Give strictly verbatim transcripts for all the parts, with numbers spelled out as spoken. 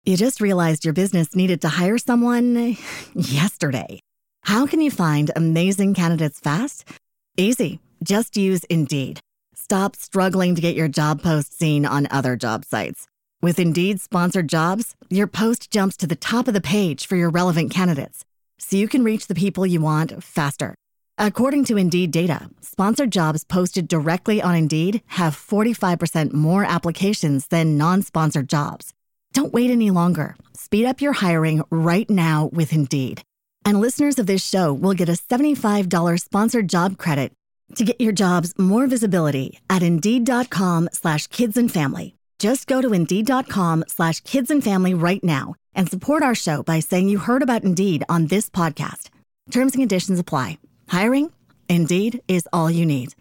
You just realized your business needed to hire someone yesterday. How can you find amazing candidates fast? Easy. Just use Indeed. Stop struggling to get your job post seen on other job sites. With Indeed sponsored jobs, your post jumps to the top of the page for your relevant candidates, so you can reach the people you want faster. According to Indeed data, sponsored jobs posted directly on Indeed have forty-five percent more applications than non-sponsored jobs. Don't wait any longer. Speed up your hiring right now with Indeed. And listeners of this show will get a seventy-five dollars sponsored job credit to get your jobs more visibility at Indeed.com slash kids and family. Just go to Indeed.com slash kids and family right now and support our show by saying you heard about Indeed on this podcast. Terms and conditions apply. Hiring? Indeed is all you need.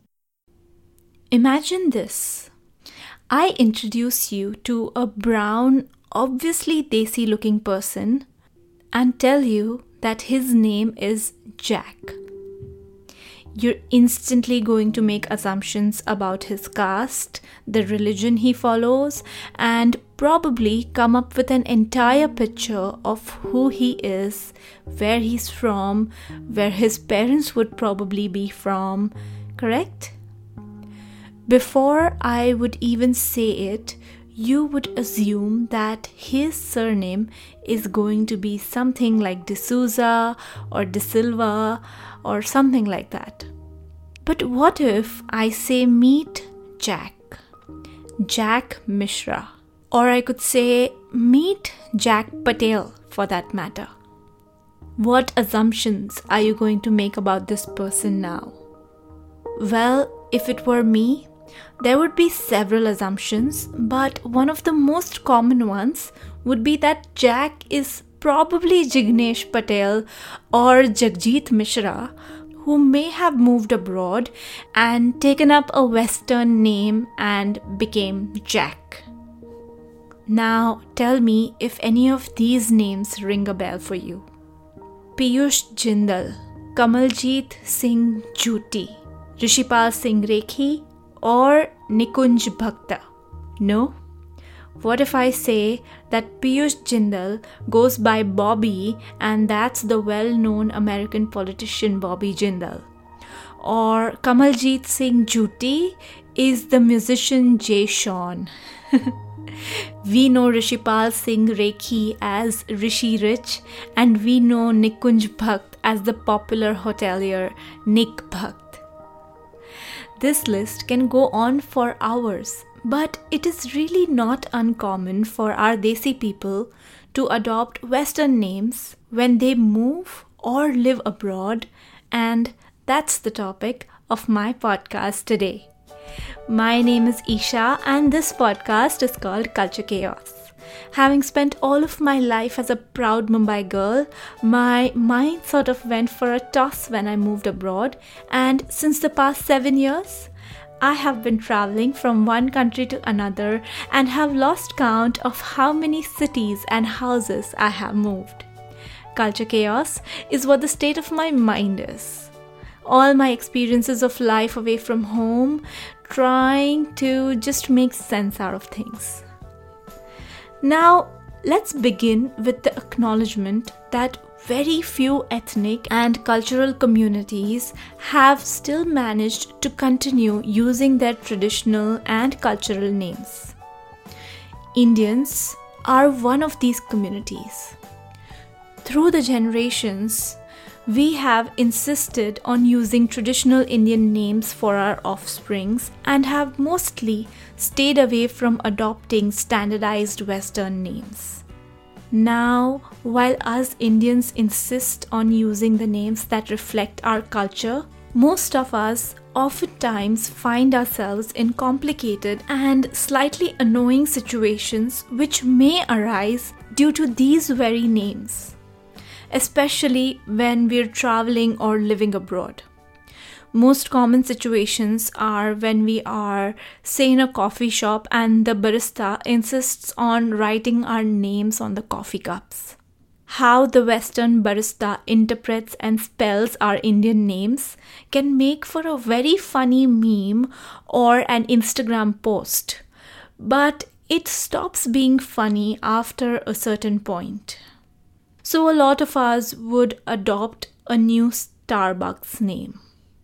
Imagine this. I introduce you to a brown, obviously desi looking person and tell you that his name is Jack. You're instantly going to make assumptions about his caste, the religion he follows, and probably come up with an entire picture of who he is, where he's from, where his parents would probably be from, correct? Before I would even say it, you would assume that his surname is going to be something like D'Souza or De Silva or something like that. But what if I say meet Jack, Jack Mishra, or I could say meet Jack Patel for that matter? What assumptions are you going to make about this person now? Well, if it were me, there would be several assumptions, but one of the most common ones would be that Jack is probably Jignesh Patel or Jagjit Mishra, who may have moved abroad and taken up a Western name and became Jack. Now tell me if any of these names ring a bell for you. Piyush Jindal, Kamaljeet Singh Juti, Rishipal Singh Rekhi, or Nikunj Bhakta? No? What if I say that Piyush Jindal goes by Bobby and that's the well-known American politician Bobby Jindal? Or Kamaljeet Singh Juti is the musician Jay Sean. We know Rishipal Singh Rekhi as Rishi Rich, and we know Nikunj Bhakt as the popular hotelier Nick Bhakt. This list can go on for hours, but it is really not uncommon for our Desi people to adopt Western names when they move or live abroad, and that's the topic of my podcast today. My name is Isha and this podcast is called Culture Chaos. Having spent all of my life as a proud Mumbai girl, my mind sort of went for a toss when I moved abroad, and since the past seven years, I have been traveling from one country to another and have lost count of how many cities and houses I have moved. Culture chaos is what the state of my mind is. All my experiences of life away from home, trying to just make sense out of things. Now, let's begin with the acknowledgement that very few ethnic and cultural communities have still managed to continue using their traditional and cultural names. Indians are one of these communities. Through the generations, we have insisted on using traditional Indian names for our offsprings and have mostly stayed away from adopting standardized Western names. Now, while us Indians insist on using the names that reflect our culture, most of us oftentimes find ourselves in complicated and slightly annoying situations which may arise due to these very names, especially when we're traveling or living abroad. Most common situations are when we are, say, in a coffee shop and the barista insists on writing our names on the coffee cups. How the Western barista interprets and spells our Indian names can make for a very funny meme or an Instagram post. But it stops being funny after a certain point. So a lot of us would adopt a new Starbucks name.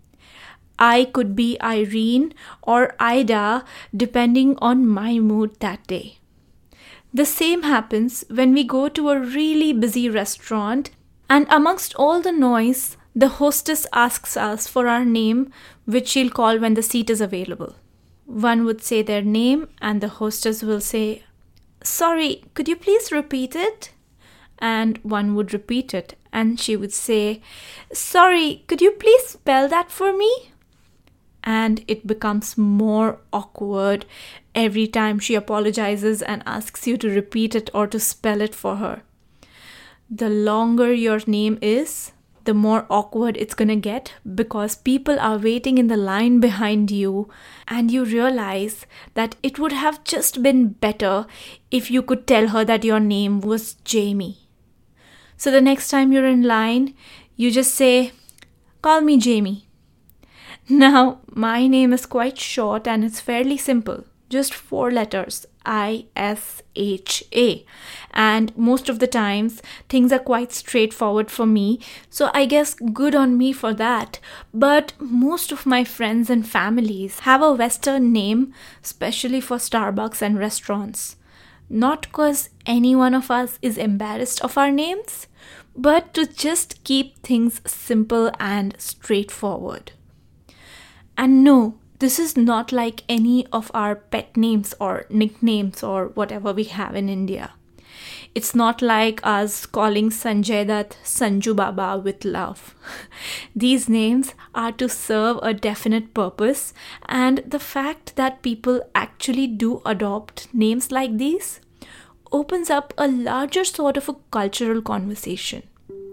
I could be Irene or Ida depending on my mood that day. The same happens when we go to a really busy restaurant and amongst all the noise, the hostess asks us for our name, which she'll call when the seat is available. One would say their name and the hostess will say, "Sorry, could you please repeat it?" And one would repeat it and she would say, "Sorry, could you please spell that for me?" And it becomes more awkward every time she apologizes and asks you to repeat it or to spell it for her. The longer your name is, the more awkward it's gonna get because people are waiting in the line behind you and you realize that it would have just been better if you could tell her that your name was Jamie. So the next time you're in line, you just say, "Call me Jamie." Now, my name is quite short and it's fairly simple. Just four letters, I S H A. And most of the times, things are quite straightforward for me. So I guess good on me for that. But most of my friends and families have a Western name, especially for Starbucks and restaurants. Not because any one of us is embarrassed of our names, but to just keep things simple and straightforward. And no, this is not like any of our pet names or nicknames or whatever we have in India. It's not like us calling Sanjay Dutt Sanju Baba with love. These names are to serve a definite purpose, and the fact that people actually do adopt names like these opens up a larger sort of a cultural conversation.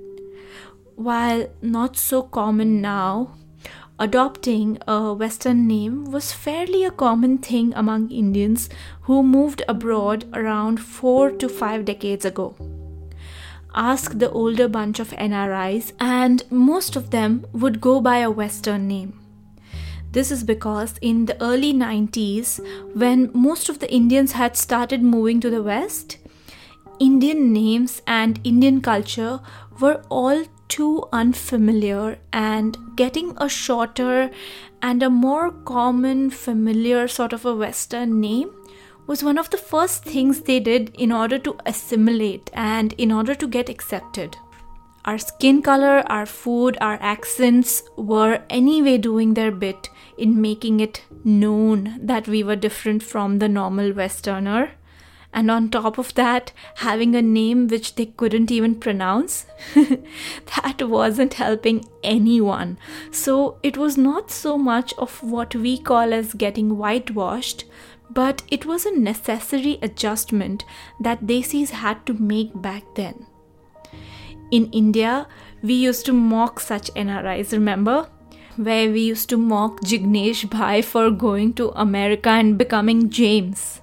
While not so common now, adopting a Western name was fairly a common thing among Indians who moved abroad around four to five decades ago. Ask the older bunch of N R Is and most of them would go by a Western name. This is because in the early nineties, when most of the Indians had started moving to the West, Indian names and Indian culture were all too unfamiliar, and getting a shorter and a more common, familiar sort of a Western name was one of the first things they did in order to assimilate and in order to get accepted. Our skin color, our food, our accents were anyway doing their bit in making it known that we were different from the normal Westerner. And on top of that, having a name which they couldn't even pronounce, that wasn't helping anyone. So it was not so much of what we call as getting whitewashed, but it was a necessary adjustment that Desis had to make back then. In India, we used to mock such N R Is, remember? Where we used to mock Jignesh Bhai for going to America and becoming James.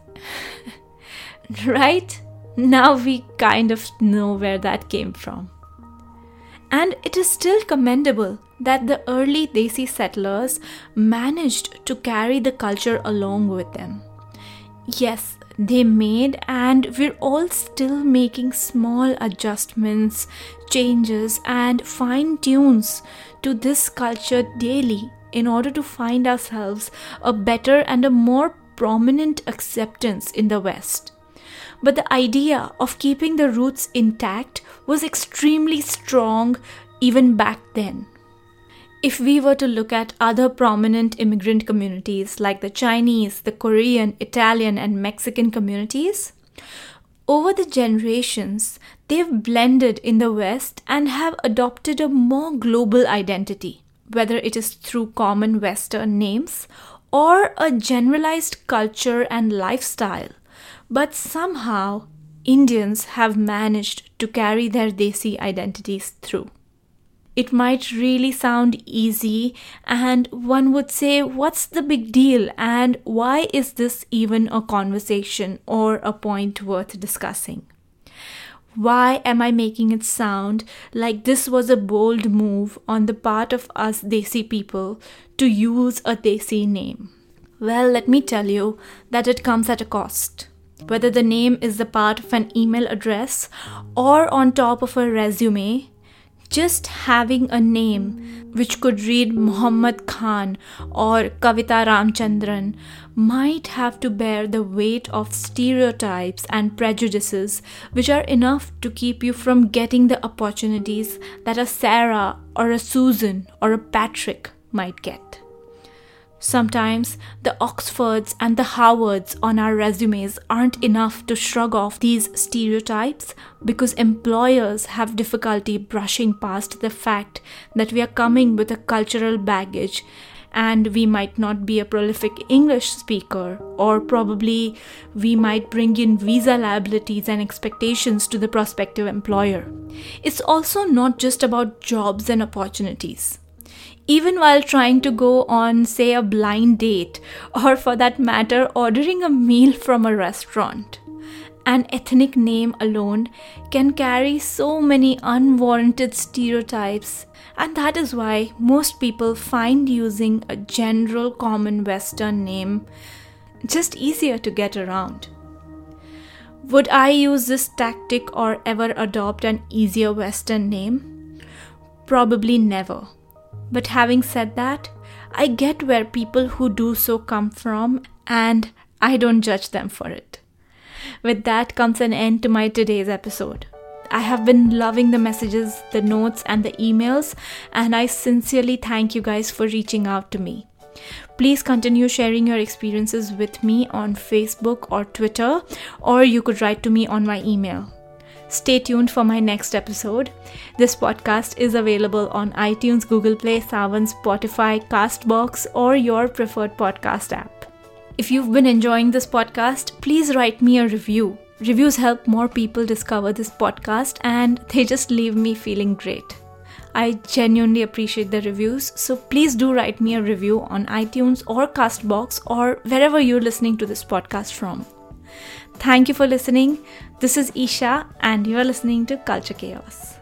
Right? Now we kind of know where that came from. And it is still commendable that the early Desi settlers managed to carry the culture along with them. Yes, they made and we're all still making small adjustments, changes and fine tunes to this culture daily in order to find ourselves a better and a more prominent acceptance in the West. But the idea of keeping the roots intact was extremely strong even back then. If we were to look at other prominent immigrant communities like the Chinese, the Korean, Italian, and Mexican communities, over the generations, they've blended in the West and have adopted a more global identity, whether it is through common Western names or a generalized culture and lifestyle. But somehow, Indians have managed to carry their Desi identities through. It might really sound easy, and one would say, what's the big deal and why is this even a conversation or a point worth discussing? Why am I making it sound like this was a bold move on the part of us Desi people to use a Desi name? Well, let me tell you that it comes at a cost. Whether the name is the part of an email address or on top of a resume, just having a name which could read Muhammad Khan or Kavita Ramchandran might have to bear the weight of stereotypes and prejudices which are enough to keep you from getting the opportunities that a Sarah or a Susan or a Patrick might get. Sometimes the Oxfords and the Howards on our resumes aren't enough to shrug off these stereotypes because employers have difficulty brushing past the fact that we are coming with a cultural baggage and we might not be a prolific English speaker, or probably we might bring in visa liabilities and expectations to the prospective employer. It's also not just about jobs and opportunities. Even while trying to go on, say, a blind date, or for that matter, ordering a meal from a restaurant, an ethnic name alone can carry so many unwarranted stereotypes, and that is why most people find using a general common Western name just easier to get around. Would I use this tactic or ever adopt an easier Western name? Probably never. But having said that, I get where people who do so come from, and I don't judge them for it. With that comes an end to my today's episode. I have been loving the messages, the notes, and the emails, and I sincerely thank you guys for reaching out to me. Please continue sharing your experiences with me on Facebook or Twitter, or you could write to me on my email. Stay tuned for my next episode. This podcast is available on iTunes, Google Play, Saavn, Spotify, Castbox, or your preferred podcast app. If you've been enjoying this podcast, please write me a review. Reviews help more people discover this podcast, and they just leave me feeling great. I genuinely appreciate the reviews, so please do write me a review on iTunes or Castbox or wherever you're listening to this podcast from. Thank you for listening. This is Isha, and you are listening to Culture Chaos.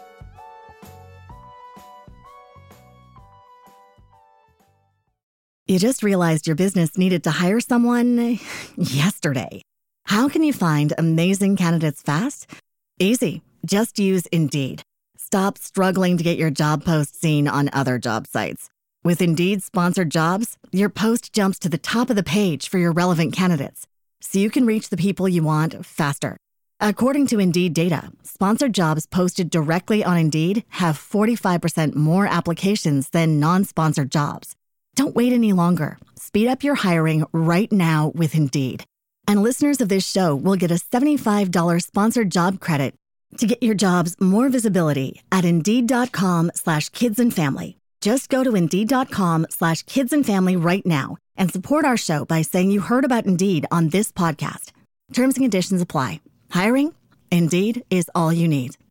You just realized your business needed to hire someone yesterday. How can you find amazing candidates fast? Easy. Just use Indeed. Stop struggling to get your job post seen on other job sites. With Indeed sponsored jobs, your post jumps to the top of the page for your relevant candidates, so you can reach the people you want faster. According to Indeed data, sponsored jobs posted directly on Indeed have forty-five percent more applications than non-sponsored jobs. Don't wait any longer. Speed up your hiring right now with Indeed. And listeners of this show will get a seventy-five dollars sponsored job credit to get your jobs more visibility at Indeed.com slash kids and family. Just go to Indeed.com slash kids and family right now and support our show by saying you heard about Indeed on this podcast. Terms and conditions apply. Hiring? Indeed is all you need.